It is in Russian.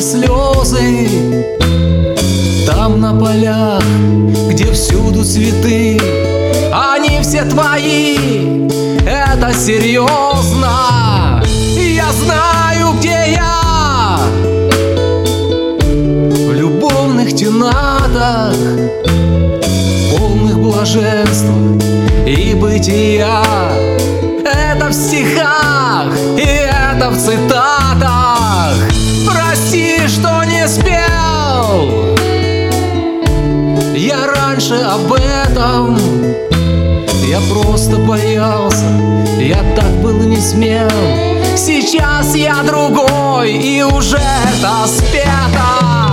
слезы. Там на полях, где всюду цветы, они все твои, это серьезно. Я знаю, где я, в любовных тенатах, полных блаженства и бытия. Это в стихах и это в цитатах. Прости, что не спел я раньше об этом. Я просто боялся, я так был не смел. Сейчас я другой, и уже это спето.